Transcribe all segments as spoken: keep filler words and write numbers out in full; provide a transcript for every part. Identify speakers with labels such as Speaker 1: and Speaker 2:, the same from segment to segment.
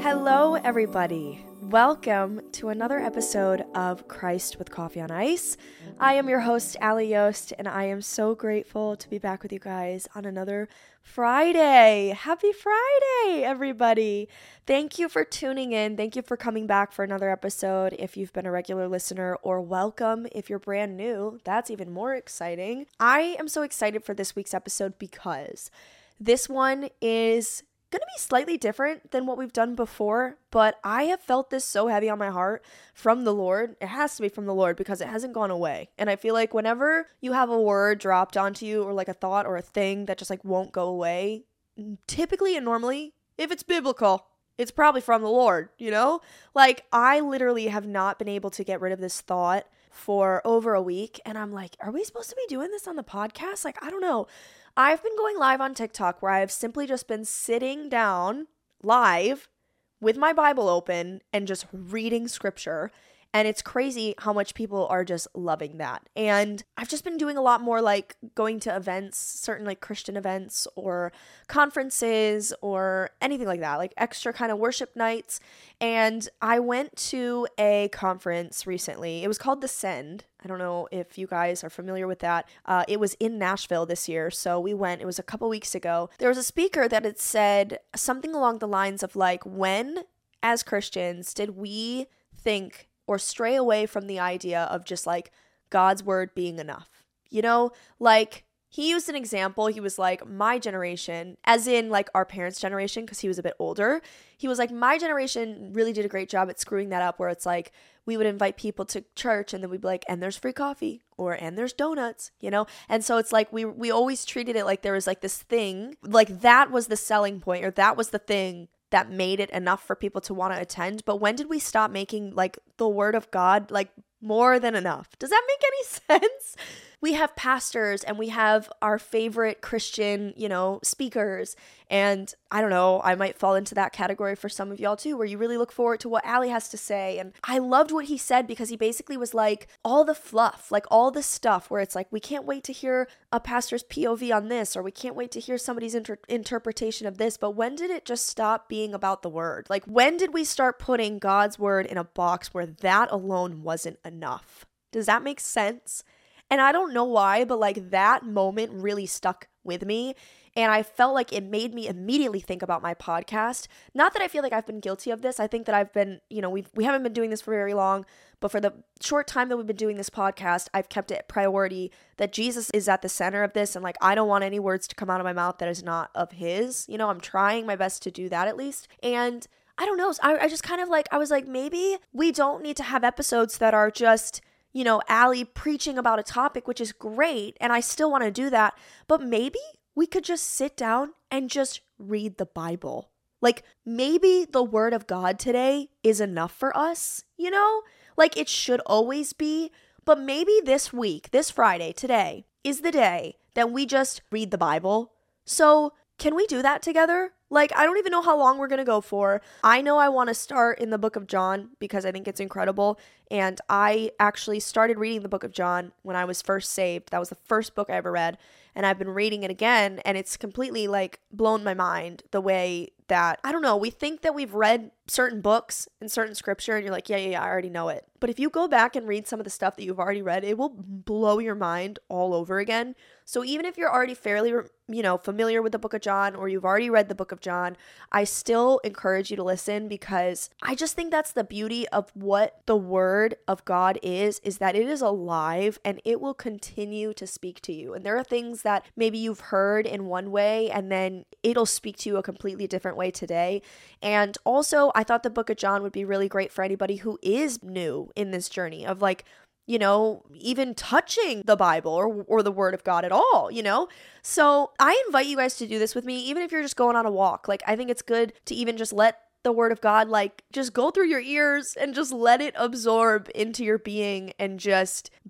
Speaker 1: Hello, everybody. Welcome to another episode of Christ with Coffee on Ice. I am your host, Ali Yost, and I am so grateful to be back with you guys on another Friday. Happy Friday, everybody. Thank you for tuning in. Thank you for coming back for another episode if you've been a regular listener, or welcome if you're brand new. That's even more exciting. I am so excited for this week's episode because this one is going to be slightly different than what we've done before, but I have felt this so heavy on my heart from the Lord. It has to be from the Lord because it hasn't gone away. And I feel like whenever you have a word dropped onto you, or like a thought or a thing that just like won't go away, typically and normally, if it's biblical, it's probably from the Lord, you know? Like, I literally have not been able to get rid of this thought for over a week, and I'm like, are we supposed to be doing this on the podcast? Like, I don't know. I've been going live on TikTok where I've simply just been sitting down live with my Bible open and just reading scripture. And it's crazy how much people are just loving that. And I've just been doing a lot more like going to events, certain like Christian events or conferences or anything like that, like extra kind of worship nights. And I went to a conference recently. It was called The Send. I don't know if you guys are familiar with that. Uh, it was in Nashville this year. So we went, it was a couple weeks ago. There was a speaker that had said something along the lines of like, when as Christians did we think or stray away from the idea of just like God's word being enough? You know, like he used an example. He was like, my generation, as in like our parents' generation, because he was a bit older. He was like, my generation really did a great job at screwing that up, where it's like we would invite people to church and then we'd be like, and there's free coffee, or and there's donuts, you know? And so it's like we we always treated it like there was like this thing, like that was the selling point, or that was the thing that made it enough for people to want to attend. But when did we stop making like the word of God like more than enough? Does that make any sense? We have pastors and we have our favorite Christian, you know, speakers. And I don't know, I might fall into that category for some of y'all too, where you really look forward to what Ali has to say. And I loved what he said because he basically was like all the fluff, like all the stuff where it's like, we can't wait to hear a pastor's P O V on this, or we can't wait to hear somebody's inter- interpretation of this. But when did it just stop being about the word? Like, when did we start putting God's word in a box where that alone wasn't enough? Does that make sense? And I don't know why, but like that moment really stuck with me. And I felt like it made me immediately think about my podcast. Not that I feel like I've been guilty of this. I think that I've been, you know, we've, we haven't been doing this for very long, but for the short time that we've been doing this podcast, I've kept it priority that Jesus is at the center of this. And like, I don't want any words to come out of my mouth that is not of his. You know, I'm trying my best to do that at least. And I don't know. I, I just kind of like, I was like, maybe we don't need to have episodes that are just, you know, Ali preaching about a topic, which is great, and I still want to do that, but maybe we could just sit down and just read the Bible. Like, maybe the word of God today is enough for us, you know? Like, it should always be, but maybe this week, this Friday, today, is the day that we just read the Bible. So, can we do that together? Like, I don't even know how long we're going to go for. I know I want to start in the book of John because I think it's incredible. And I actually started reading the book of John when I was first saved. That was the first book I ever read. And I've been reading it again, and it's completely like blown my mind the way that, I don't know, we think that we've read certain books and certain scripture and you're like, yeah, yeah, yeah, I already know it. But if you go back and read some of the stuff that you've already read, it will blow your mind all over again. So even if you're already fairly, you know, familiar with the book of John, or you've already read the book of John, I still encourage you to listen, because I just think that's the beauty of what the word of God is, is that it is alive and it will continue to speak to you. And there are things that maybe you've heard in one way and then it'll speak to you a completely different way today. And also, I thought the book of John would be really great for anybody who is new in this journey of like, you know, even touching the Bible or or the word of God at all, you know? So I invite you guys to do this with me, even if you're just going on a walk. Like, I think it's good to even just let the word of God, like, just go through your ears and just let it absorb into your being and just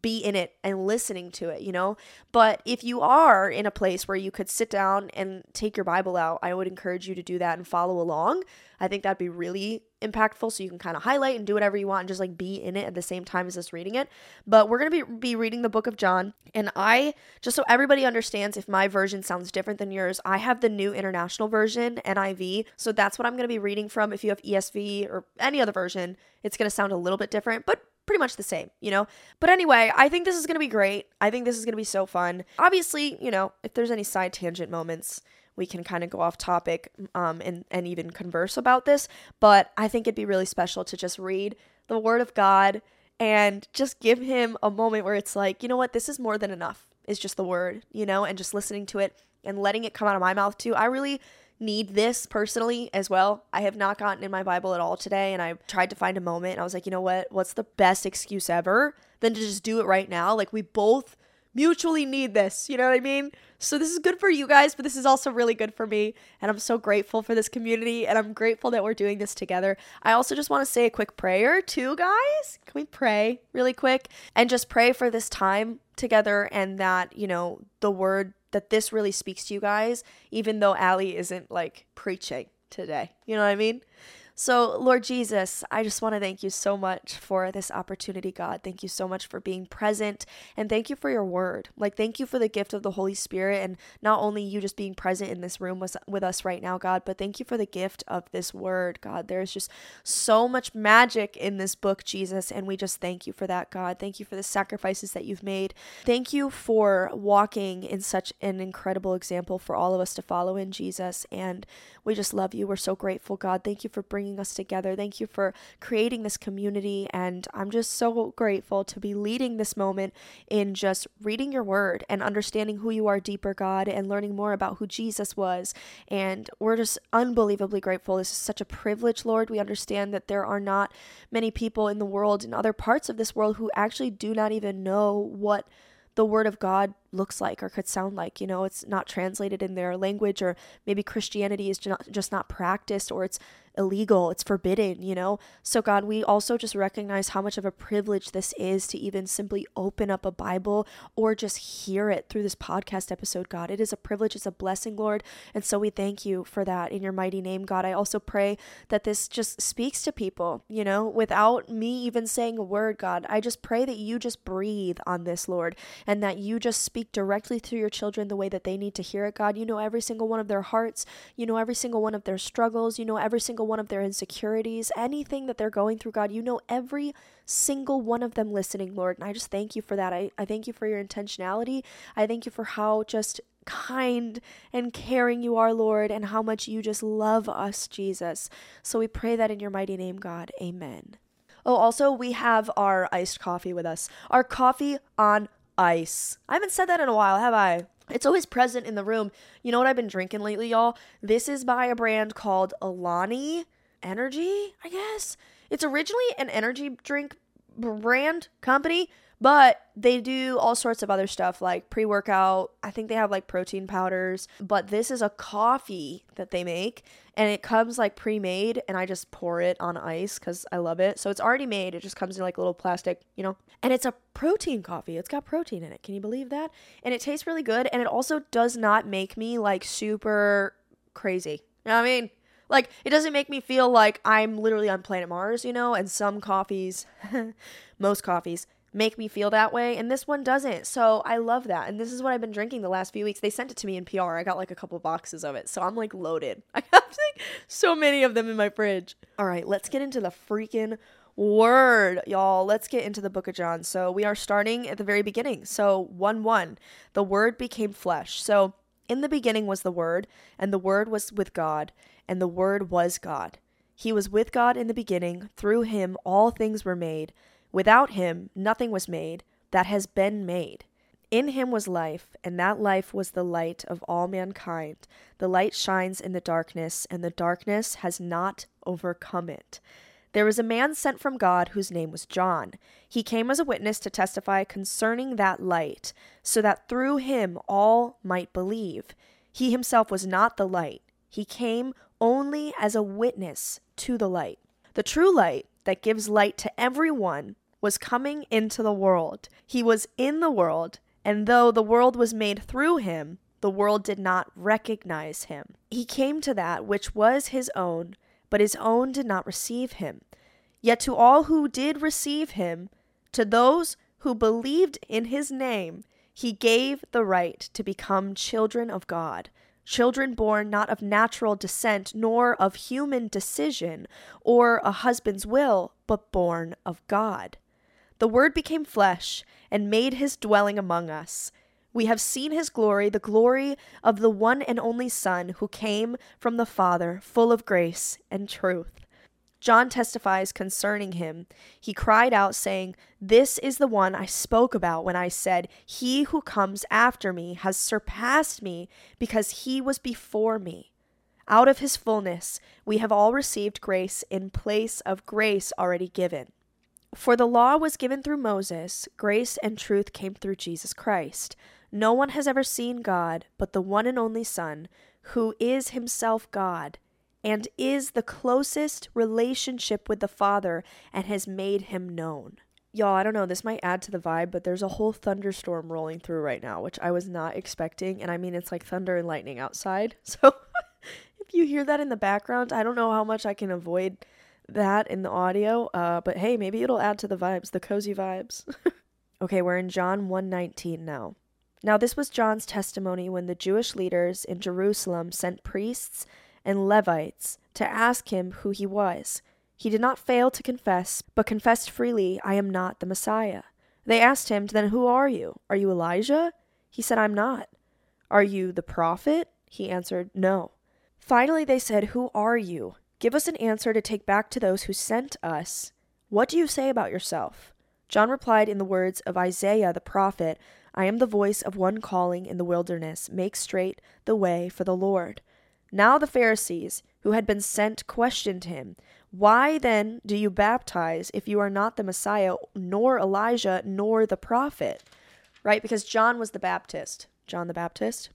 Speaker 1: be in it and listening to it, you know? But if you are in a place where you could sit down and take your Bible out, I would encourage you to do that and follow along. I think that'd be really impactful, so you can kind of highlight and do whatever you want and just like be in it at the same time as us reading it. But we're going to be, be reading the book of John, and I, just so everybody understands, if my version sounds different than yours, I have the New International Version, N I V, so that's what I'm going to be reading from. If you have E S V or any other version, it's going to sound a little bit different, but pretty much the same, you know? But anyway, I think this is going to be great. I think this is going to be so fun. Obviously, you know, if there's any side tangent moments, we can kind of go off topic um, and, and even converse about this. But I think it'd be really special to just read the Word of God and just give him a moment where it's like, you know what, this is more than enough. It's just the Word, you know, and just listening to it and letting it come out of my mouth too. I really need this personally as well. I have not gotten in my Bible at all today, and I tried to find a moment, and I was like, you know what, what's the best excuse ever than to just do it right now? Like, we both mutually need this, you know what I mean? So this is good for you guys, but this is also really good for me, and I'm so grateful for this community, and I'm grateful that we're doing this together. I also just want to say a quick prayer too, guys. Can we pray really quick and just pray for this time together, and that, you know, the word, that this really speaks to you guys, even though Allie isn't like preaching today, you know what I mean? So, Lord Jesus, I just want to thank you so much for this opportunity, God. Thank you so much for being present, and thank you for your word. Like, thank you for the gift of the Holy Spirit, and not only you just being present in this room with, with us right now, God, but thank you for the gift of this word, God. There's just so much magic in this book, Jesus, and we just thank you for that, God. Thank you for the sacrifices that you've made. Thank you for walking in such an incredible example for all of us to follow in, Jesus, and we just love you. We're so grateful, God. Thank you for bringing us together. Thank you for creating this community, and I'm just so grateful to be leading this moment in just reading your word and understanding who you are deeper, God, and learning more about who Jesus was. And we're just unbelievably grateful. This is such a privilege, Lord. We understand that there are not many people in the world, in other parts of this world, who actually do not even know what the word of God looks like or could sound like. You know, it's not translated in their language, or maybe Christianity is just not practiced, or it's illegal, it's forbidden, you know? So God, we also just recognize how much of a privilege this is to even simply open up a Bible or just hear it through this podcast episode, God. It is a privilege, it's a blessing, Lord. And so we thank you for that in your mighty name, God. I also pray that this just speaks to people, you know, without me even saying a word, God. I just pray that you just breathe on this, Lord, and that you just speak directly to your children the way that they need to hear it, God. You know every single one of their hearts. You know every single one of their struggles. You know every single one of their insecurities, anything that they're going through, God. You know every single one of them listening, Lord. And I just thank you for that. I, I thank you for your intentionality. I thank you for how just kind and caring you are, Lord, and how much you just love us, Jesus. So we pray that in your mighty name, God. Amen. Oh, also, we have our iced coffee with us. Our coffee on ice. I haven't said that in a while, have I? It's always present in the room. You know what I've been drinking lately, y'all? This is by a brand called Alani Energy, I guess. It's originally an energy drink brand company, but they do all sorts of other stuff like pre-workout. I think they have like protein powders, but this is a coffee that they make, and it comes like pre-made, and I just pour it on ice because I love it. So it's already made. It just comes in like a little plastic, you know, and it's a protein coffee. It's got protein in it. Can you believe that? And it tastes really good, and it also does not make me like super crazy. You know what I mean? Like, it doesn't make me feel like I'm literally on planet Mars, you know, and some coffees, most coffees, make me feel that way, and this one doesn't. So I love that, and this is what I've been drinking the last few weeks. They sent it to me in P R. I got like a couple boxes of it, so I'm like loaded. I have like so many of them in my fridge. All right, let's get into the freaking word, y'all. Let's get into the book of John. So we are starting at the very beginning. So one one, the word became flesh. So in the beginning was the word, and the word was with God, and the word was God. He was with God in the beginning. Through him all things were made. Without him nothing was made that has been made. In him was life, and that life was the light of all mankind. The light shines in the darkness, and the darkness has not overcome it. There was a man sent from God whose name was John. He came as a witness to testify concerning that light, so that through him all might believe. He himself was not the light. He came only as a witness to the light. The true light that gives light to everyone was coming into the world. He was in the world, and though the world was made through him, the world did not recognize him. He came to that which was his own, but his own did not receive him. Yet to all who did receive him, to those who believed in his name, he gave the right to become children of God, children born not of natural descent, nor of human decision, or a husband's will, but born of God. The Word became flesh and made his dwelling among us. We have seen his glory, the glory of the one and only Son who came from the Father, full of grace and truth. John testifies concerning him. He cried out, saying, "This is the one I spoke about when I said, 'He who comes after me has surpassed me because he was before me.' Out of his fullness we have all received grace in place of grace already given. For the law was given through Moses, grace and truth came through Jesus Christ. No one has ever seen God but the one and only Son, who is himself God, and is the closest relationship with the Father and has made him known." Y'all, I don't know, this might add to the vibe, but there's a whole thunderstorm rolling through right now, which I was not expecting. And I mean, it's like thunder and lightning outside. So if you hear that in the background, I don't know how much I can avoid that in the audio. Uh, but hey, maybe it'll add to the vibes, the cozy vibes. Okay, we're in John one nineteen now. Now this was John's testimony when the Jewish leaders in Jerusalem sent priests and Levites to ask him who he was. He did not fail to confess, but confessed freely, "I am not the Messiah." They asked him, "Then who are you? Are you Elijah?" He said, "I'm not." "Are you the prophet?" He answered, "No." Finally they said, "Who are you? Give us an answer to take back to those who sent us. What do you say about yourself?" John replied in the words of Isaiah the prophet, "I am the voice of one calling in the wilderness, make straight the way for the Lord." Now the Pharisees, who had been sent, questioned him, "Why then do you baptize if you are not the Messiah, nor Elijah, nor the prophet?" Right? Because John was the Baptist. John the Baptist.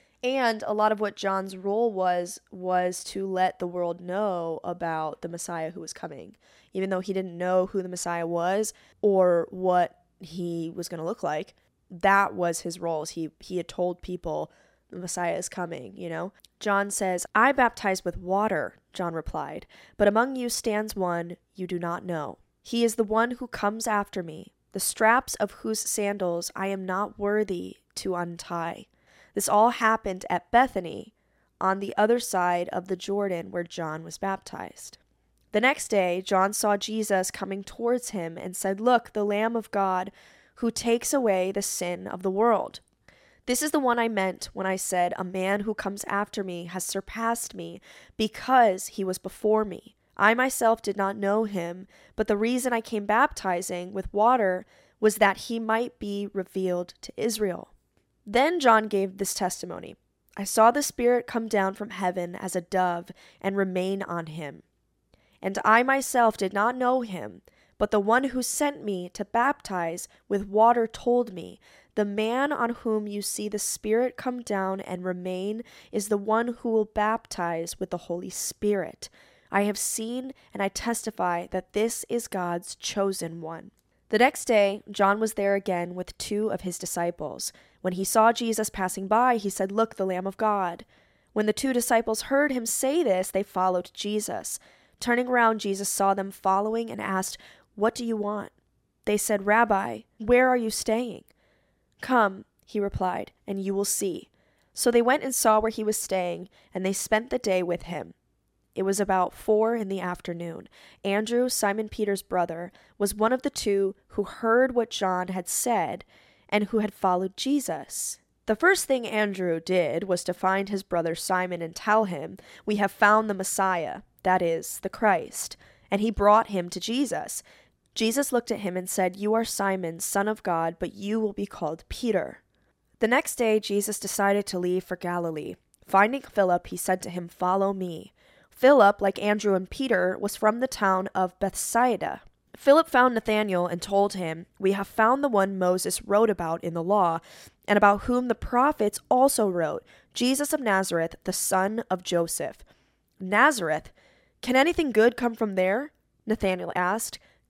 Speaker 1: And a lot of what John's role was, was to let the world know about the Messiah who was coming. Even though he didn't know who the Messiah was or what he was going to look like, that was his role. He, he had told people the Messiah is coming, you know? John says, "I baptize with water," John replied, "but among you stands one you do not know. He is the one who comes after me, the straps of whose sandals I am not worthy to untie." This all happened at Bethany, on the other side of the Jordan where John was baptized. The next day, John saw Jesus coming towards him and said, "Look, the Lamb of God who takes away the sin of the world. This is the one I meant when I said, 'A man who comes after me has surpassed me because he was before me.' I myself did not know him, but the reason I came baptizing with water was that he might be revealed to Israel." Then John gave this testimony, "I saw the Spirit come down from heaven as a dove and remain on him. And I myself did not know him, but the one who sent me to baptize with water told me, 'The man on whom you see the Spirit come down and remain is the one who will baptize with the Holy Spirit.' I have seen and I testify that this is God's chosen one." The next day, John was there again with two of his disciples. When he saw Jesus passing by, he said, "Look, the Lamb of God." When the two disciples heard him say this, they followed Jesus. Turning around, Jesus saw them following and asked, "What do you want?" They said, "Rabbi, where are you staying?" "Come," he replied, "and you will see." So they went and saw where he was staying, and they spent the day with him. It was about four in the afternoon. Andrew, Simon Peter's brother, was one of the two who heard what John had said and who had followed Jesus. The first thing Andrew did was to find his brother Simon and tell him, "We have found the Messiah," that is, the Christ, and he brought him to Jesus. Jesus looked at him and said, "You are Simon, son of God, but you will be called Peter." The next day, Jesus decided to leave for Galilee. Finding Philip, he said to him, "Follow me." Philip, like Andrew and Peter, was from the town of Bethsaida. Philip found Nathanael and told him, "We have found the one Moses wrote about in the law, and about whom the prophets also wrote, Jesus of Nazareth, the son of Joseph." "Nazareth? Can anything good come from there?" Nathanael asked.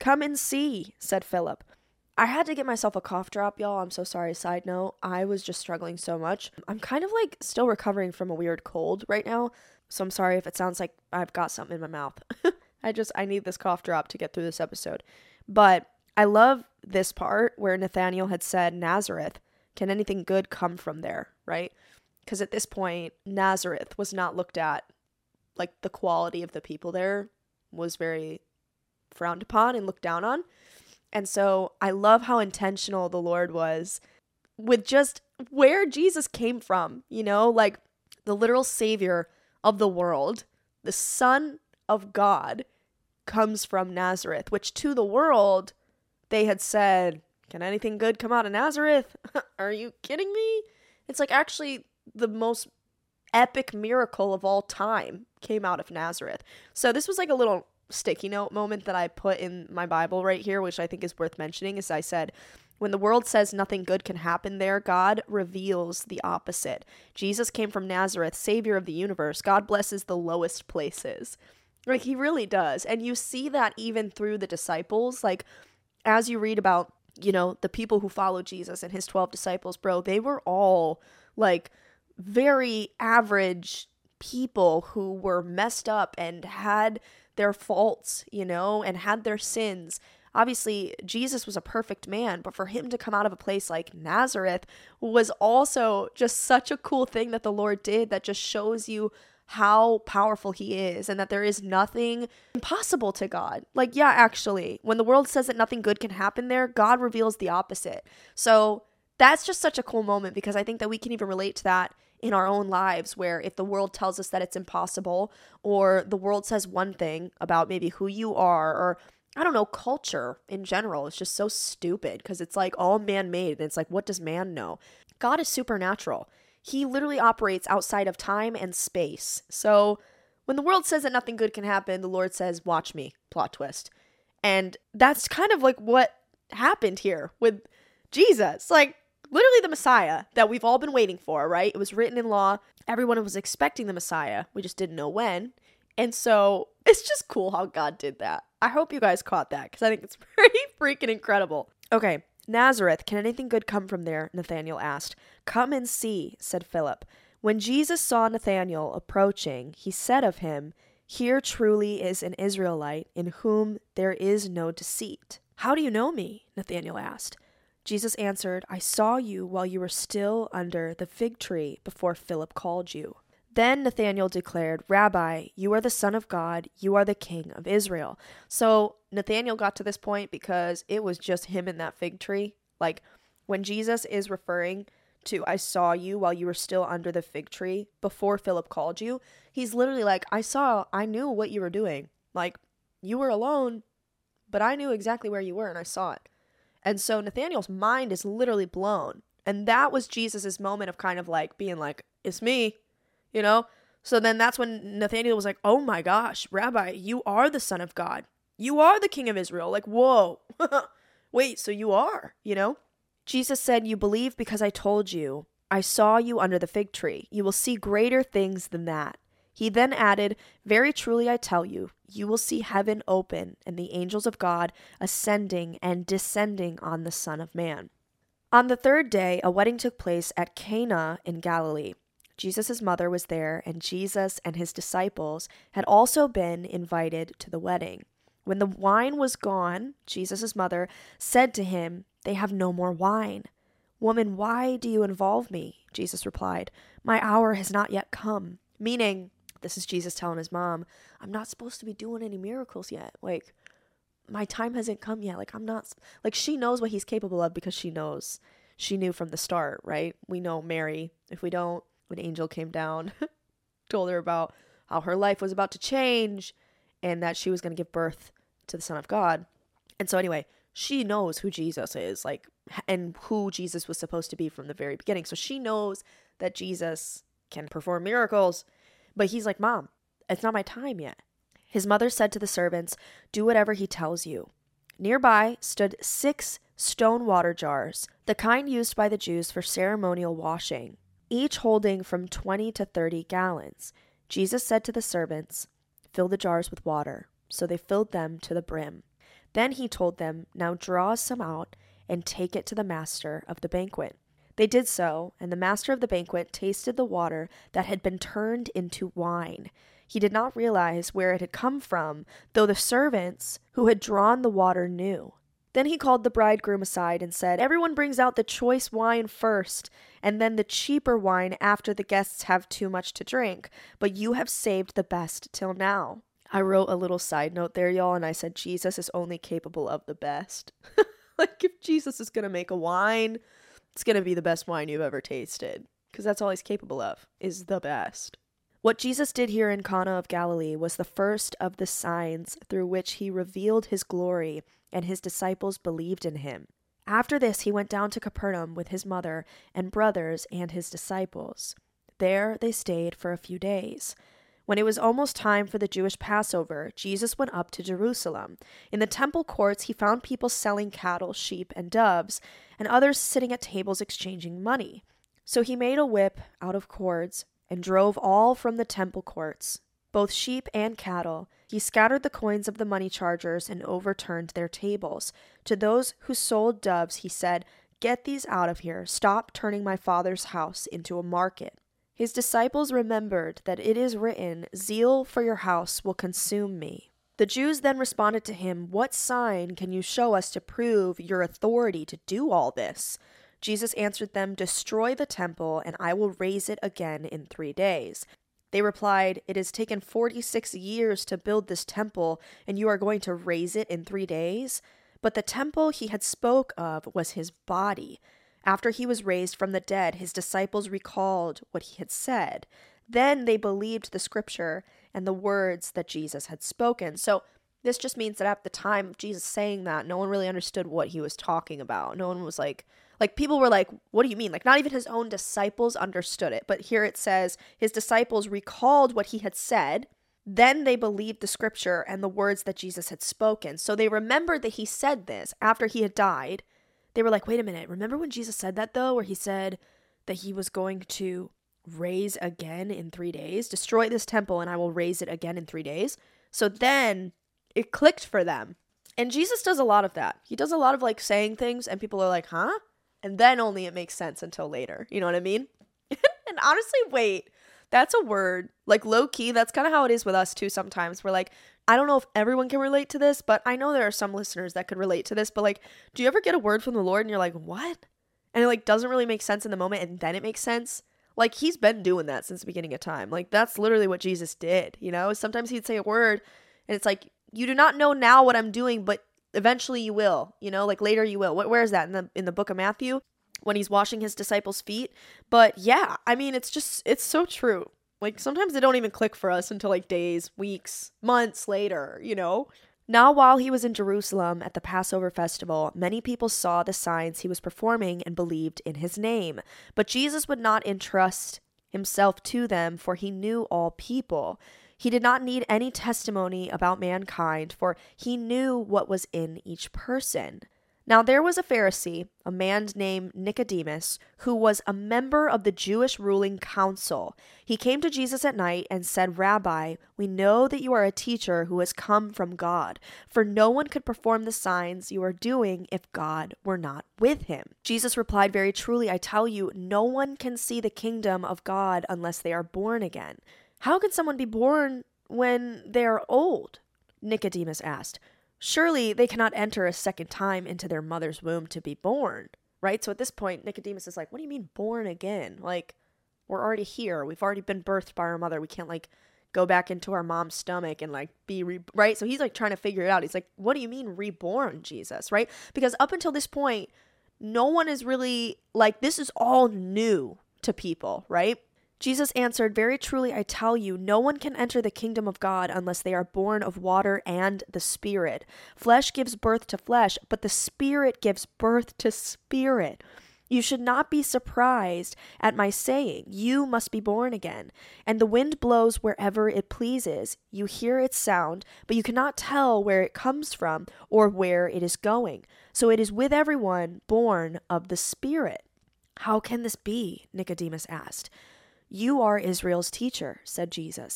Speaker 1: "Come and see," said Philip. I had to get myself a cough drop, y'all. I'm so sorry. Side note, I was just struggling so much. I'm kind of like still recovering from a weird cold right now. So I'm sorry if it sounds like I've got something in my mouth. I just, I need this cough drop to get through this episode. But I love this part where Nathanael had said, Nazareth, can anything good come from there, right? Because at this point, Nazareth was not looked at, like the quality of the people there was very frowned upon and looked down on. And so I love how intentional the Lord was with just where Jesus came from, you know, like the literal savior of the world, the Son of God comes from Nazareth, which to the world, they had said, can anything good come out of Nazareth? Are you kidding me? It's like actually the most epic miracle of all time came out of Nazareth. So this was like a little sticky note moment that I put in my Bible right here, which I think is worth mentioning. As I said, when the world says nothing good can happen there, God reveals the opposite. Jesus came from Nazareth, savior of the universe. God blesses the lowest places. Like he really does. And you see that even through the disciples. Like as you read about, you know, the people who followed Jesus and his twelve disciples, bro, they were all like very average people who were messed up and had their faults, you know, and had their sins. Obviously, Jesus was a perfect man, but for him to come out of a place like Nazareth was also just such a cool thing that the Lord did that just shows you how powerful he is and that there is nothing impossible to God. Like, yeah, actually, when the world says that nothing good can happen there, God reveals the opposite. So that's just such a cool moment because I think that we can even relate to that in our own lives, where if the world tells us that it's impossible, or the world says one thing about maybe who you are, or I don't know, culture in general is just so stupid because it's like all man-made and it's like, what does man know? God is supernatural. He literally operates outside of time and space. So when the world says that nothing good can happen, the Lord says, watch me, plot twist. And that's kind of like what happened here with Jesus. Like, literally the Messiah that we've all been waiting for, right? It was written in law. Everyone was expecting the Messiah. We just didn't know when. And so it's just cool how God did that. I hope you guys caught that because I think it's pretty freaking incredible. Okay, Nazareth, can anything good come from there? Nathanael asked. Come and see, said Philip. When Jesus saw Nathanael approaching, he said of him, here truly is an Israelite in whom there is no deceit. How do you know me? Nathanael asked. Jesus answered, I saw you while you were still under the fig tree before Philip called you. Then Nathanael declared, Rabbi, you are the Son of God, you are the King of Israel. So Nathanael got to this point because it was just him in that fig tree. Like when Jesus is referring to, I saw you while you were still under the fig tree before Philip called you, he's literally like, I saw, I knew what you were doing. Like you were alone, but I knew exactly where you were and I saw it. And so Nathanael's mind is literally blown. And that was Jesus's moment of kind of like being like, it's me, you know? So then that's when Nathanael was like, oh my gosh, Rabbi, you are the Son of God. You are the King of Israel. Like, whoa. Wait, so you are, you know? Jesus said, you believe because I told you. I saw you under the fig tree. You will see greater things than that. He then added, very truly I tell you, you will see heaven open and the angels of God ascending and descending on the Son of Man. On the third day, a wedding took place at Cana in Galilee. Jesus' mother was there, and Jesus and his disciples had also been invited to the wedding. When the wine was gone, Jesus' mother said to him, they have no more wine. Woman, why do you involve me? Jesus replied, my hour has not yet come. Meaning, this is Jesus telling his mom, I'm not supposed to be doing any miracles yet. Like, my time hasn't come yet. Like, I'm not, like, she knows what he's capable of because she knows. She knew from the start, right? We know Mary. If we don't, an angel came down, told her about how her life was about to change and that she was going to give birth to the Son of God. And so anyway, she knows who Jesus is, like, and who Jesus was supposed to be from the very beginning. So she knows that Jesus can perform miracles. But he's like, Mom, it's not my time yet. His mother said to the servants, do whatever he tells you. Nearby stood six stone water jars, the kind used by the Jews for ceremonial washing, each holding from twenty to thirty gallons. Jesus said to the servants, fill the jars with water. So they filled them to the brim. Then he told them, "Now draw some out and take it to the master of the banquet." They did so, and the master of the banquet tasted the water that had been turned into wine. He did not realize where it had come from, though the servants who had drawn the water knew. Then he called the bridegroom aside and said, "Everyone brings out the choice wine first, and then the cheaper wine after the guests have too much to drink. But you have saved the best till now." I wrote a little side note there, y'all, and I said, Jesus is only capable of the best. Like, if Jesus is going to make a wine, it's going to be the best wine you've ever tasted, because that's all he's capable of, is the best. What Jesus did here in Cana of Galilee was the first of the signs through which he revealed his glory, and his disciples believed in him. After this, he went down to Capernaum with his mother and brothers and his disciples. There they stayed for a few days. When it was almost time for the Jewish Passover, Jesus went up to Jerusalem. In the temple courts, he found people selling cattle, sheep, and doves, and others sitting at tables exchanging money. So he made a whip out of cords and drove all from the temple courts, both sheep and cattle. He scattered the coins of the money chargers and overturned their tables. To those who sold doves, he said, "Get these out of here. Stop turning my Father's house into a market." His disciples remembered that it is written, "Zeal for your house will consume me." The Jews then responded to him, "What sign can you show us to prove your authority to do all this?" Jesus answered them, "Destroy the temple, and I will raise it again in three days." They replied, "It has taken forty-six years to build this temple, and you are going to raise it in three days? But the temple he had spoke of was his body. After he was raised from the dead, his disciples recalled what he had said. Then they believed the scripture and the words that Jesus had spoken. So this just means that at the time of Jesus saying that, no one really understood what he was talking about. No one was like, like people were like, what do you mean? Like not even his own disciples understood it. But here it says his disciples recalled what he had said. Then they believed the scripture and the words that Jesus had spoken. So they remembered that he said this after he had died. They were like, wait a minute, remember when Jesus said that though, where he said that he was going to raise again in three days? Destroy this temple and I will raise it again in three days. So then it clicked for them. And Jesus does a lot of that. He does a lot of like saying things and people are like, huh? And then only it makes sense until later. You know what I mean? And honestly, wait, that's a word. Like low key, that's kind of how it is with us too sometimes. We're like, I don't know if everyone can relate to this, but I know there are some listeners that could relate to this. But like, do you ever get a word from the Lord and you're like, what? And it like doesn't really make sense in the moment and then it makes sense? Like he's been doing that since the beginning of time. Like that's literally what Jesus did, you know? Sometimes he'd say a word and it's like, you do not know now what I'm doing, but eventually you will, you know, like later you will. Where is that? In the in the book of Matthew when he's washing his disciples' feet? But yeah, I mean, it's just, it's so true. Like sometimes they don't even click for us until like days, weeks, months later, you know? Now while he was in Jerusalem at the Passover festival, many people saw the signs he was performing and believed in his name. But Jesus would not entrust himself to them, for he knew all people. He did not need any testimony about mankind, for he knew what was in each person. Now there was a Pharisee, a man named Nicodemus, who was a member of the Jewish ruling council. He came to Jesus at night and said, "Rabbi, we know that you are a teacher who has come from God, for no one could perform the signs you are doing if God were not with him." Jesus replied, "Very truly, I tell you, no one can see the kingdom of God unless they are born again." "How can someone be born when they are old?" Nicodemus asked. "Surely they cannot enter a second time into their mother's womb to be born," right? So at this point, Nicodemus is like, what do you mean born again? Like, we're already here. We've already been birthed by our mother. We can't like go back into our mom's stomach and like be, re- right? So he's like trying to figure it out. He's like, what do you mean reborn, Jesus, right? Because up until this point, no one is really like, this is all new to people, right? Jesus answered, "Very truly, I tell you, no one can enter the kingdom of God unless they are born of water and the Spirit. Flesh gives birth to flesh, but the Spirit gives birth to spirit. You should not be surprised at my saying, you must be born again. And the wind blows wherever it pleases. You hear its sound, but you cannot tell where it comes from or where it is going. So it is with everyone born of the Spirit." "How can this be?" Nicodemus asked. "You are Israel's teacher," said Jesus,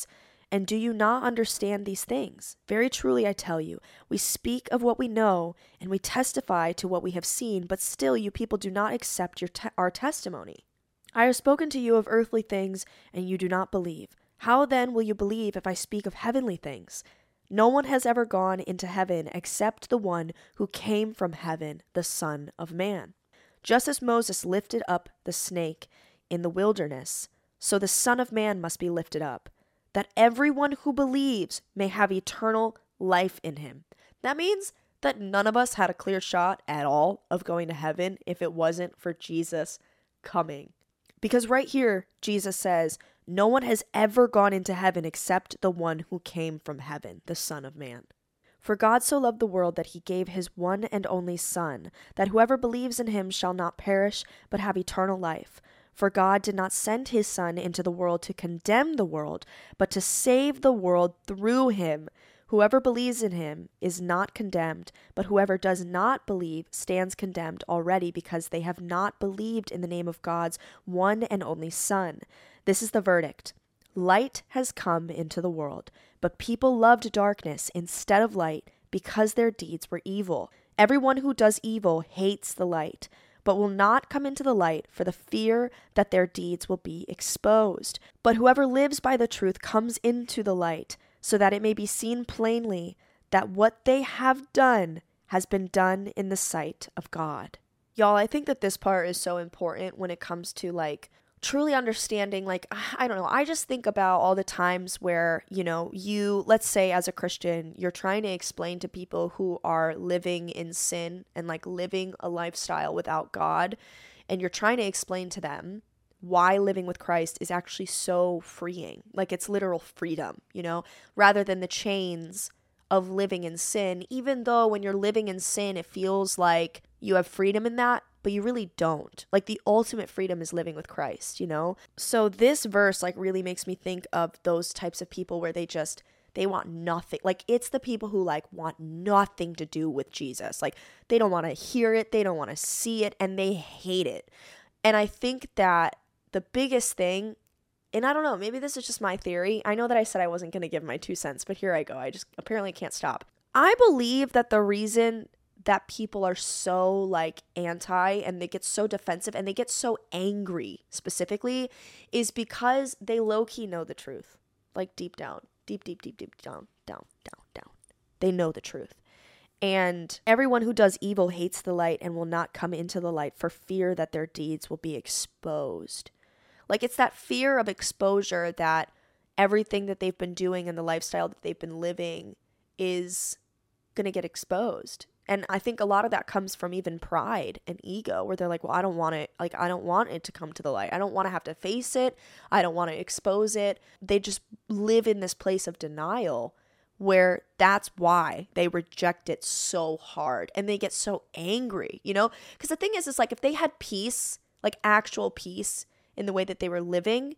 Speaker 1: And do you not understand these things? Very truly I tell you, we speak of what we know, and we testify to what we have seen, but still you people do not accept your te- our testimony. I have spoken to you of earthly things, and you do not believe. How then will you believe if I speak of heavenly things? No one has ever gone into heaven except the one who came from heaven, the Son of Man. Just as Moses lifted up the snake in the wilderness, so the Son of Man must be lifted up, that everyone who believes may have eternal life in him. That means that none of us had a clear shot at all of going to heaven if it wasn't for Jesus coming. Because right here, Jesus says, no one has ever gone into heaven except the one who came from heaven, the Son of Man. For God so loved the world that he gave his one and only Son, that whoever believes in him shall not perish, but have eternal life. For God did not send his Son into the world to condemn the world, but to save the world through him. Whoever believes in him is not condemned, but whoever does not believe stands condemned already, because they have not believed in the name of God's one and only Son. This is the verdict. Light has come into the world, but people loved darkness instead of light because their deeds were evil. Everyone who does evil hates the light, but will not come into the light for the fear that their deeds will be exposed. But whoever lives by the truth comes into the light, so that it may be seen plainly that what they have done has been done in the sight of God. Y'all, I think that this part is so important when it comes to like truly understanding, like, I don't know, I just think about all the times where, you know, you, let's say as a Christian, you're trying to explain to people who are living in sin and like living a lifestyle without God, and you're trying to explain to them why living with Christ is actually so freeing. Like it's literal freedom, you know, rather than the chains of living in sin, even though when you're living in sin, it feels like you have freedom in that, but you really don't. Like the ultimate freedom is living with Christ, you know? So this verse like really makes me think of those types of people where they just, they want nothing. Like it's the people who like want nothing to do with Jesus. Like they don't want to hear it. They don't want to see it, and they hate it. And I think that the biggest thing, and I don't know, maybe this is just my theory. I know that I said I wasn't going to give my two cents, but here I go. I just apparently can't stop. I believe that the reason that people are so like anti and they get so defensive and they get so angry specifically is because they low-key know the truth. Like deep down, deep, deep, deep, deep down, down, down, down. They know the truth. And everyone who does evil hates the light and will not come into the light for fear that their deeds will be exposed. Like it's that fear of exposure that everything that they've been doing and the lifestyle that they've been living is going to get exposed. And I think a lot of that comes from even pride and ego, where they're like, well, I don't want it. Like, I don't want it to come to the light. I don't want to have to face it. I don't want to expose it. They just live in this place of denial where that's why they reject it so hard and they get so angry, you know? Because the thing is, is like if they had peace, like actual peace in the way that they were living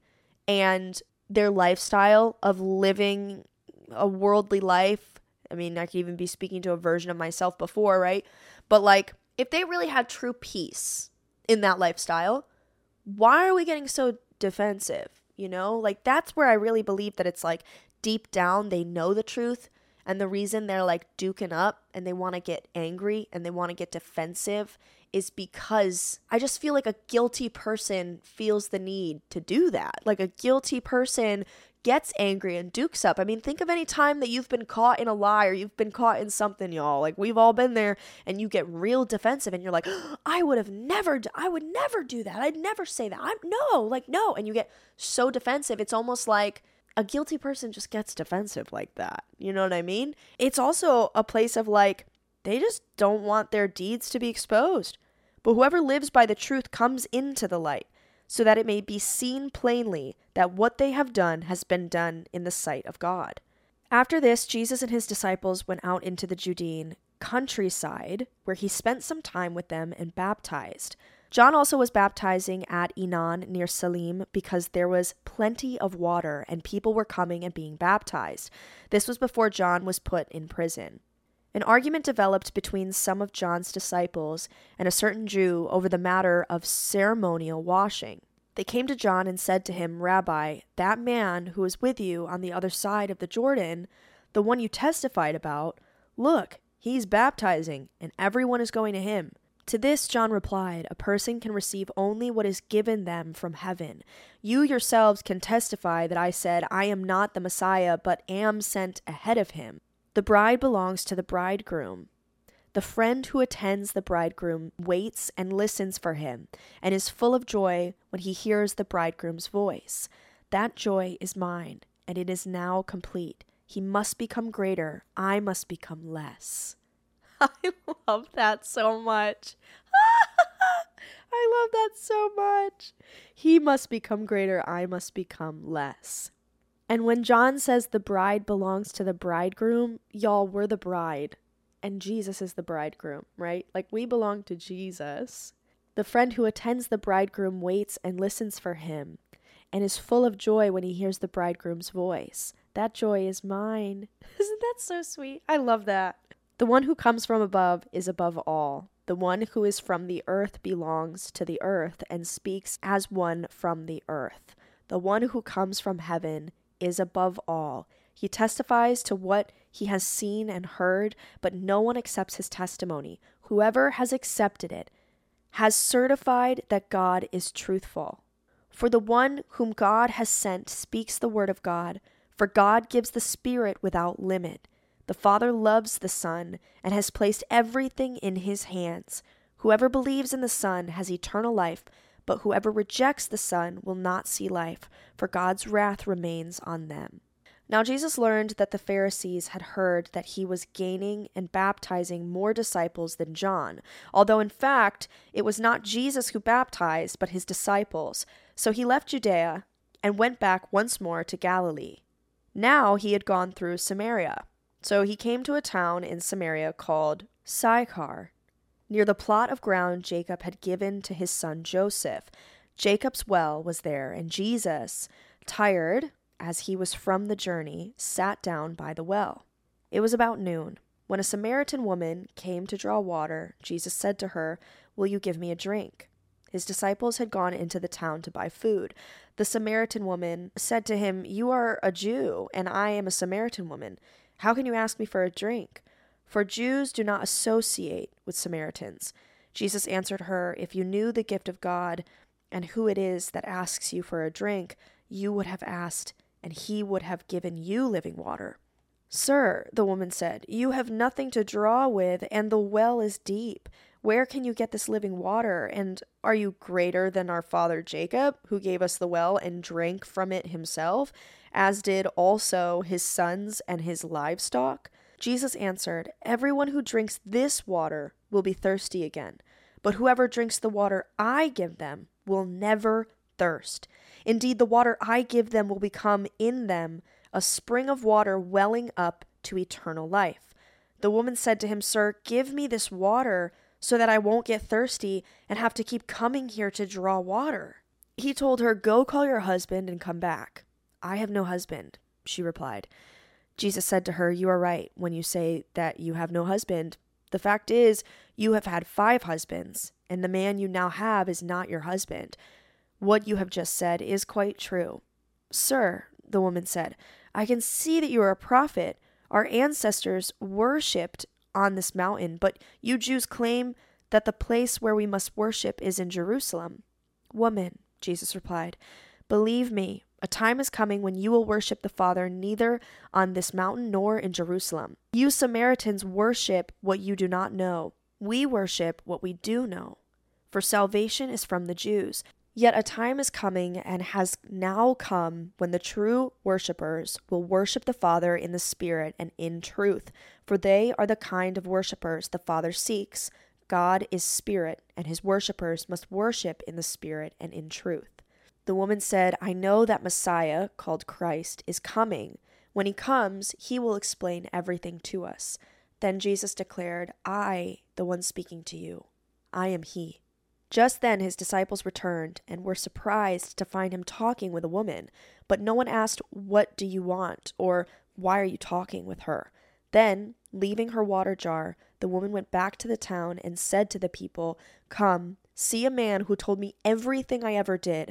Speaker 1: and their lifestyle of living a worldly life, I mean, I could even be speaking to a version of myself before, right? But like, if they really had true peace in that lifestyle, why are we getting so defensive? You know, like that's where I really believe that it's like deep down, they know the truth. And the reason they're like duking up and they want to get angry and they want to get defensive is because I just feel like a guilty person feels the need to do that. Like a guilty person gets angry and dukes up. I mean, think of any time that you've been caught in a lie or you've been caught in something, y'all. Like we've all been there, and you get real defensive and you're like, oh, I would have never, d- I would never do that. I'd never say that. I'm no, like no. And you get so defensive. It's almost like a guilty person just gets defensive like that. You know what I mean? It's also a place of like, they just don't want their deeds to be exposed. But whoever lives by the truth comes into the light, so that it may be seen plainly that what they have done has been done in the sight of God. After this, Jesus and his disciples went out into the Judean countryside, where he spent some time with them and baptized. John also was baptizing at Enon near Salim, because there was plenty of water and people were coming and being baptized. This was before John was put in prison. An argument developed between some of John's disciples and a certain Jew over the matter of ceremonial washing. They came to John and said to him, Rabbi, that man who is with you on the other side of the Jordan, the one you testified about, look, he's baptizing, and everyone is going to him. To this John replied, a person can receive only what is given them from heaven. You yourselves can testify that I said, I am not the Messiah, but am sent ahead of him. The bride belongs to the bridegroom. The friend who attends the bridegroom waits and listens for him, and is full of joy when he hears the bridegroom's voice. That joy is mine, and it is now complete. He must become greater, I must become less. I love that so much. I love that so much. He must become greater, I must become less. And when John says the bride belongs to the bridegroom, y'all, we're the bride. And Jesus is the bridegroom, right? Like, we belong to Jesus. The friend who attends the bridegroom waits and listens for him, and is full of joy when he hears the bridegroom's voice. That joy is mine. Isn't that so sweet? I love that. The one who comes from above is above all. The one who is from the earth belongs to the earth and speaks as one from the earth. The one who comes from heaven is above all. He testifies to what he has seen and heard, but no one accepts his testimony. Whoever has accepted it has certified that God is truthful. For the one whom God has sent speaks the word of God, for God gives the Spirit without limit. The Father loves the Son and has placed everything in his hands. Whoever believes in the Son has eternal life, but whoever rejects the Son will not see life, for God's wrath remains on them. Now Jesus learned that the Pharisees had heard that he was gaining and baptizing more disciples than John, although in fact it was not Jesus who baptized, but his disciples. So he left Judea and went back once more to Galilee. Now he had gone through Samaria. So he came to a town in Samaria called Sychar, near the plot of ground Jacob had given to his son Joseph. Jacob's well was there, and Jesus, tired as he was from the journey, sat down by the well. It was about noon. When a Samaritan woman came to draw water, Jesus said to her, "Will you give me a drink?" His disciples had gone into the town to buy food. The Samaritan woman said to him, "You are a Jew, and I am a Samaritan woman. How can you ask me for a drink?" For Jews do not associate with Samaritans. Jesus answered her, "If you knew the gift of God and who it is that asks you for a drink, you would have asked, and he would have given you living water." "Sir," the woman said, "you have nothing to draw with, and the well is deep. Where can you get this living water? And are you greater than our father Jacob, who gave us the well and drank from it himself, as did also his sons and his livestock?" Jesus answered, "Everyone who drinks this water will be thirsty again, but whoever drinks the water I give them will never thirst. Indeed, the water I give them will become in them a spring of water welling up to eternal life." The woman said to him, "Sir, give me this water so that I won't get thirsty and have to keep coming here to draw water." He told her, "Go call your husband and come back." "I have no husband," she replied. Jesus said to her, "You are right when you say that you have no husband. The fact is, you have had five husbands, and the man you now have is not your husband. What you have just said is quite true." "Sir," the woman said, "I can see that you are a prophet. Our ancestors worshipped on this mountain, but you Jews claim that the place where we must worship is in Jerusalem." "Woman," Jesus replied, "believe me, a time is coming when you will worship the Father neither on this mountain nor in Jerusalem. You Samaritans worship what you do not know. We worship what we do know, for salvation is from the Jews. Yet a time is coming and has now come when the true worshippers will worship the Father in the Spirit and in truth, for they are the kind of worshippers the Father seeks. God is Spirit, and his worshippers must worship in the Spirit and in truth." The woman said, "I know that Messiah, called Christ, is coming. When he comes, he will explain everything to us." Then Jesus declared, "I, the one speaking to you, I am he." Just then his disciples returned and were surprised to find him talking with a woman, but no one asked, "What do you want?" or "Why are you talking with her?" Then, leaving her water jar, the woman went back to the town and said to the people, "Come, see a man who told me everything I ever did.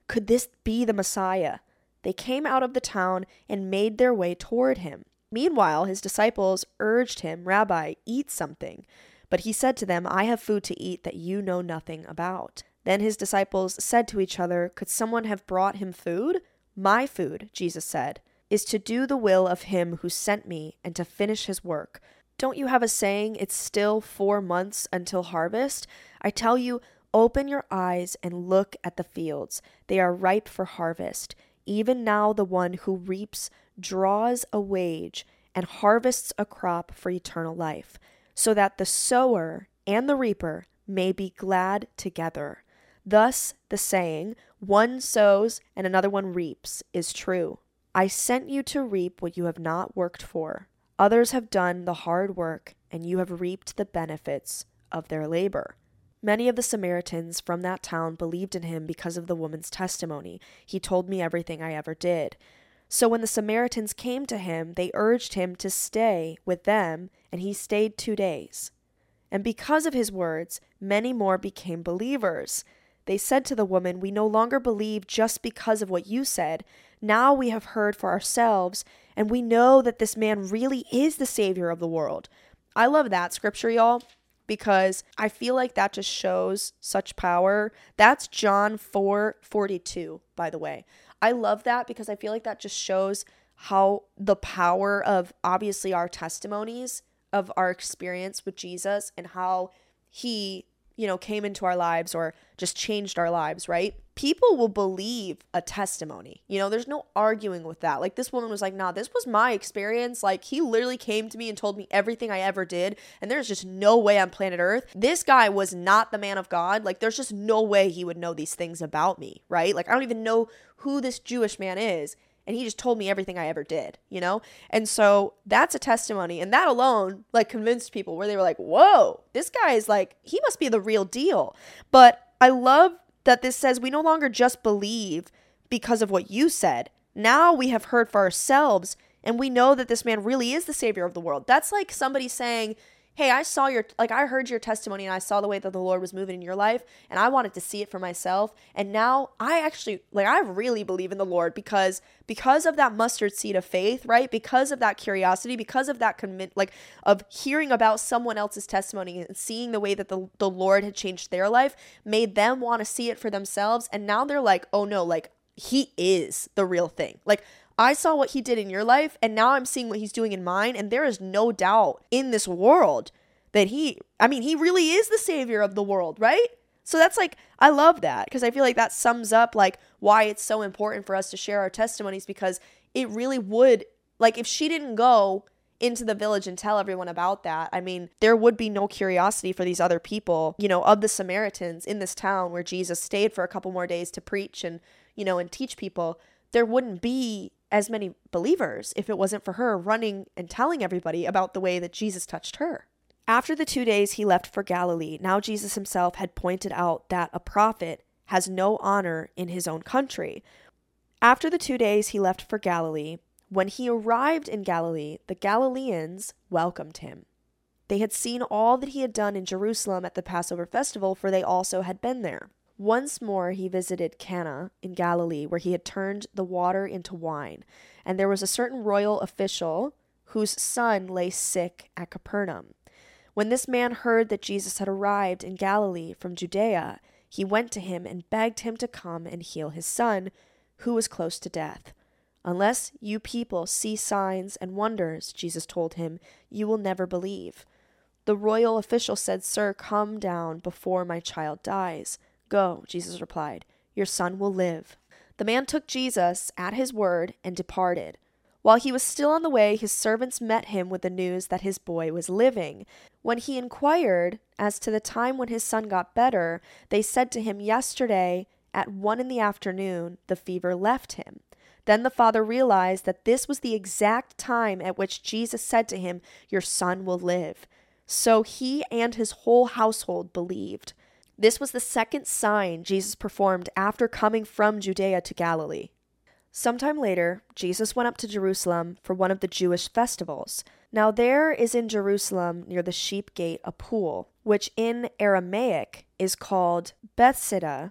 Speaker 1: Could this be the Messiah? They came out of the town and made their way toward him. Meanwhile, his disciples urged him, Rabbi, eat something. But he said to them, I have food to eat that you know nothing about. Then his disciples said to each other, could someone have brought him food? My food, Jesus said, is to do the will of him who sent me and to finish his work. Don't you have a saying, it's still four months until harvest? I tell you, open your eyes and look at the fields. They are ripe for harvest. Even now the one who reaps draws a wage and harvests a crop for eternal life, so that the sower and the reaper may be glad together. Thus the saying, one sows and another one reaps, is true. I sent you to reap what you have not worked for. Others have done the hard work, and you have reaped the benefits of their labor. Many of the Samaritans from that town believed in him because of the woman's testimony. He told me everything I ever did. So when the Samaritans came to him, they urged him to stay with them, and he stayed two days. And because of his words, many more became believers. They said to the woman, we no longer believe just because of what you said. Now we have heard for ourselves, and we know that this man really is the Savior of the world. I love that scripture, y'all, because I feel like that just shows such power. That's John four forty-two, by the way. I love that because I feel like that just shows how the power of obviously our testimonies of our experience with Jesus and how he, you know, came into our lives or just changed our lives, right? People will believe a testimony. You know, there's no arguing with that. Like this woman was like, nah, this was my experience. Like he literally came to me and told me everything I ever did. And there's just no way on planet Earth. This guy was not the man of God. Like there's just no way he would know these things about me, right? Like I don't even know who this Jewish man is. And he just told me everything I ever did, you know? And so that's a testimony. And that alone, like, convinced people where they were like, whoa, this guy is like, he must be the real deal. But I love that this says we no longer just believe because of what you said. Now we have heard for ourselves, and we know that this man really is the Savior of the world. That's like somebody saying, hey, I saw your, like, I heard your testimony and I saw the way that the Lord was moving in your life and I wanted to see it for myself. And now I actually, like, I really believe in the Lord because, because of that mustard seed of faith, right? Because of that curiosity, because of that commit, like, of hearing about someone else's testimony and seeing the way that the, the Lord had changed their life, made them want to see it for themselves. And now they're like, oh no, like, he is the real thing. Like, I saw what he did in your life, and now I'm seeing what he's doing in mine, and there is no doubt in this world that he, I mean, he really is the Savior of the world, right? So that's like, I love that, because I feel like that sums up, like, why it's so important for us to share our testimonies, because it really would, like, if she didn't go into the village and tell everyone about that, I mean, there would be no curiosity for these other people, you know, of the Samaritans in this town where Jesus stayed for a couple more days to preach and, you know, and teach people. There wouldn't be as many believers if it wasn't for her running and telling everybody about the way that Jesus touched her. After the two days he left for Galilee, now Jesus himself had pointed out that a prophet has no honor in his own country. After the two days he left for Galilee, when he arrived in Galilee, the Galileans welcomed him. They had seen all that he had done in Jerusalem at the Passover festival, for they also had been there. Once more he visited Cana in Galilee, where he had turned the water into wine. And there was a certain royal official whose son lay sick at Capernaum. When this man heard that Jesus had arrived in Galilee from Judea, he went to him and begged him to come and heal his son, who was close to death. Unless you people see signs and wonders, Jesus told him, you will never believe. The royal official said, Sir, come down before my child dies. Go, Jesus replied, your son will live. The man took Jesus at his word and departed. While he was still on the way, his servants met him with the news that his boy was living. When he inquired as to the time when his son got better, they said to him, yesterday at one in the afternoon, the fever left him. Then the father realized that this was the exact time at which Jesus said to him, your son will live. So he and his whole household believed. This was the second sign Jesus performed after coming from Judea to Galilee. Sometime later, Jesus went up to Jerusalem for one of the Jewish festivals. Now there is in Jerusalem near the sheep gate a pool, which in Aramaic is called Bethesda,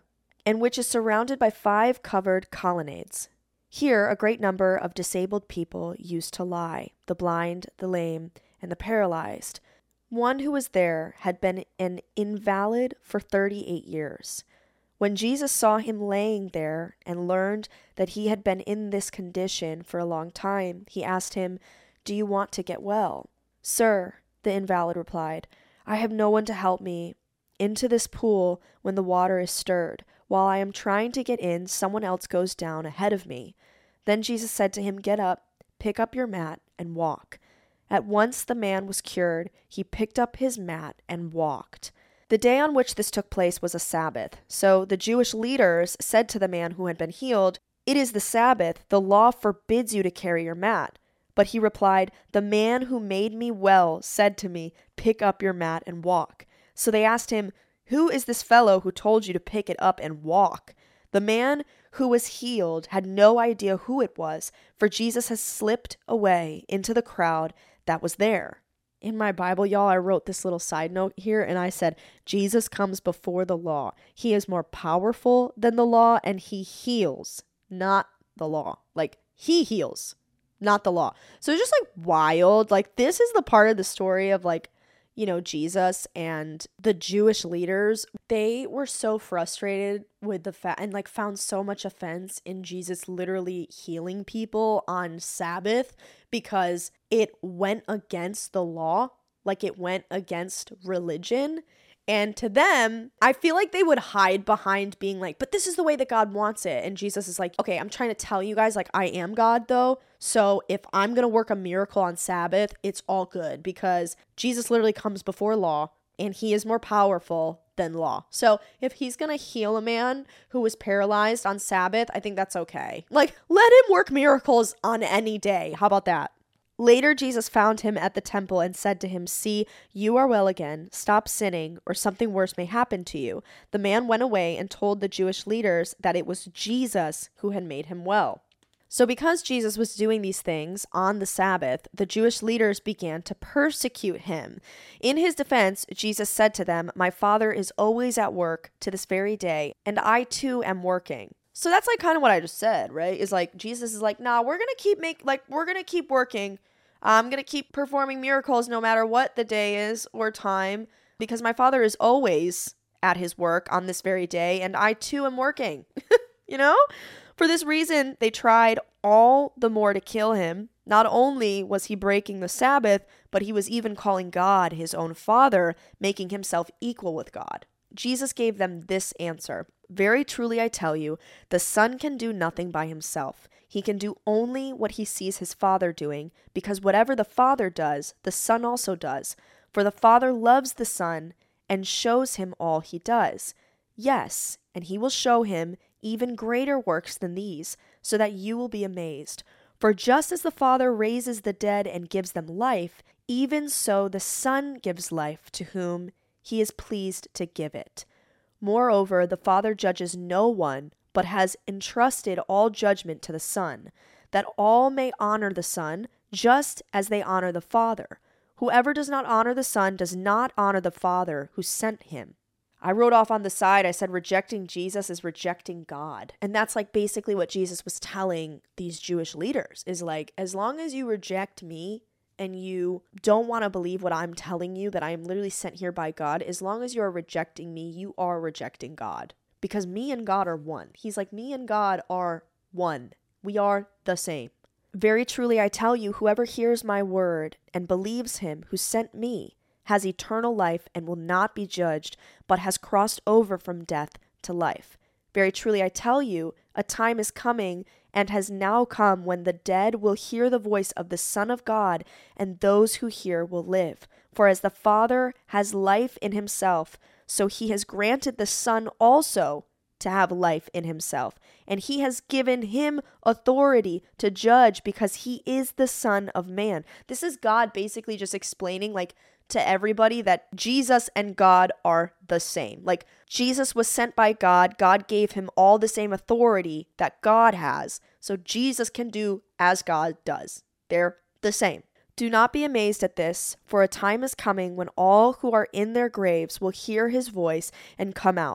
Speaker 1: and which is surrounded by five covered colonnades. Here a great number of disabled people used to lie, the blind, the lame, and the paralyzed. One who was there had been an invalid for thirty-eight years. When Jesus saw him laying there and learned that he had been in this condition for a long time, he asked him, "Do you want to get well?" "Sir," the invalid replied, "I have no one to help me into this pool when the water is stirred. While I am trying to get in, someone else goes down ahead of me." Then Jesus said to him, "Get up, pick up your mat, and walk." At once the man was cured. He picked up his mat and walked. The day on which this took place was a Sabbath. So the Jewish leaders said to the man who had been healed, "It is the Sabbath. The law forbids you to carry your mat." But he replied, "The man who made me well said to me, 'Pick up your mat and walk.'" So they asked him, "Who is this fellow who told you to pick it up and walk?" The man who was healed had no idea who it was, for Jesus has slipped away into the crowd that was there. In my Bible, y'all, I wrote this little side note here, and I said, Jesus comes before the law. He is more powerful than the law, and he heals, not the law. Like, he heals, not the law. So it's just like wild. Like, this is the part of the story of like, you know, Jesus and the Jewish leaders. They were so frustrated with the fact and like found so much offense in Jesus literally healing people on Sabbath because it went against the law, like it went against religion. And to them, I feel like they would hide behind being like, but this is the way that God wants it. And Jesus is like, okay, I'm trying to tell you guys, like, I am God though. So if I'm going to work a miracle on Sabbath, it's all good because Jesus literally comes before law and he is more powerful than law. So if he's going to heal a man who was paralyzed on Sabbath, I think that's okay. Like, let him work miracles on any day. How about that? Later, Jesus found him at the temple and said to him, "See, you are well again. Stop sinning, or something worse may happen to you." The man went away and told the Jewish leaders that it was Jesus who had made him well. So because Jesus was doing these things on the Sabbath, the Jewish leaders began to persecute him. In his defense, Jesus said to them, "My Father is always at work to this very day, and I too am working." So that's like kind of what I just said, right? Is like Jesus is like, nah, we're going to keep make like we're going to keep working. I'm going to keep performing miracles no matter what the day is or time because my Father is always at his work on this very day and I too am working. You know? For this reason, they tried all the more to kill him. Not only was he breaking the Sabbath, but he was even calling God his own Father, making himself equal with God. Jesus gave them this answer. "Very truly I tell you, the Son can do nothing by himself. He can do only what he sees his Father doing, because whatever the Father does, the Son also does. For the Father loves the Son and shows him all he does. Yes, and he will show him even greater works than these, so that you will be amazed. For just as the Father raises the dead and gives them life, even so the Son gives life to whom he is pleased to give it. Moreover, the Father judges no one, but has entrusted all judgment to the Son, that all may honor the Son, just as they honor the Father. Whoever does not honor the Son does not honor the Father who sent him." I wrote off on the side, I said rejecting Jesus is rejecting God. And that's like basically what Jesus was telling these Jewish leaders is like, as long as you reject me, and you don't want to believe what I'm telling you, that I am literally sent here by God, as long as you're rejecting me, you are rejecting God. Because me and God are one. He's like, me and God are one. We are the same. "Very truly I tell you, whoever hears my word and believes him who sent me has eternal life and will not be judged, but has crossed over from death to life. Very truly I tell you, a time is coming and has now come when the dead will hear the voice of the Son of God, and those who hear will live. For as the Father has life in himself, so he has granted the Son also to have life in himself. And he has given him authority to judge because he is the Son of Man." This is God basically just explaining like to everybody that Jesus and God are the same. Like Jesus was sent by God. God gave him all the same authority that God has. So Jesus can do as God does. They're the same. "Do not be amazed at this, for a time is coming when all who are in their graves will hear his voice and come out.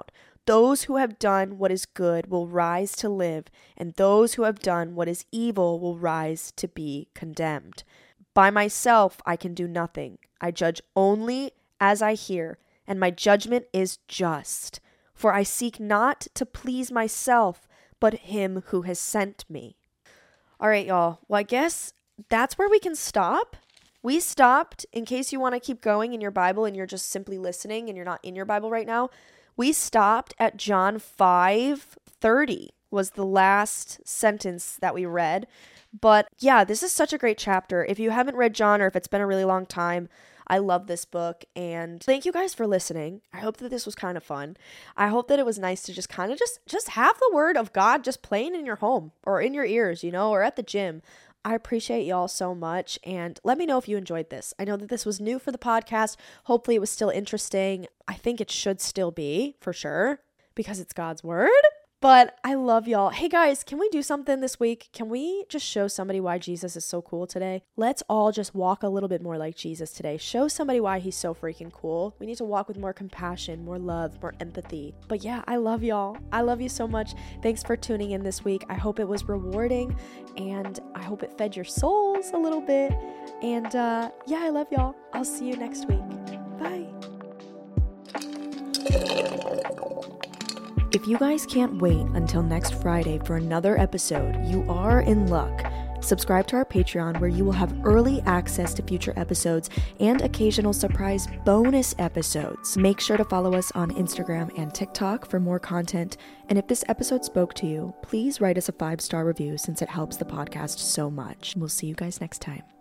Speaker 1: those who have done what is good will rise to live, and those who have done what is evil will rise to be condemned. By myself I can do nothing. I judge only as I hear, and my judgment is just. For I seek not to please myself, but him who has sent me. All right, y'all. Well, I guess that's where we can stop. We stopped, in case you want to keep going in your Bible and you're just simply listening and you're not in your Bible right now, we stopped at John five thirty was the last sentence that we read. But yeah, this is such a great chapter. If you haven't read John, or if it's been a really long time, I love this book, and thank you guys for listening. I hope that this was kind of fun. I hope that it was nice to just kind of just, just have the word of God just playing in your home or in your ears, you know, or at the gym. I appreciate y'all so much, and let me know if you enjoyed this. I know that this was new for the podcast. Hopefully it was still interesting. I think it should still be, for sure, because it's God's word. But I love y'all. Hey guys, can we do something this week? Can we just show somebody why Jesus is so cool today? Let's all just walk a little bit more like Jesus today. Show somebody why he's so freaking cool. We need to walk with more compassion, more love, more empathy. But yeah, I love y'all. I love you so much. Thanks for tuning in this week. I hope it was rewarding, and I hope it fed your souls a little bit. And uh, yeah, I love y'all. I'll see you next week. Bye. If you guys can't wait until next Friday for another episode, you are in luck. Subscribe to our Patreon, where you will have early access to future episodes and occasional surprise bonus episodes. Make sure to follow us on Instagram and TikTok for more content. And if this episode spoke to you, please write us a five-star review, since it helps the podcast so much. We'll see you guys next time.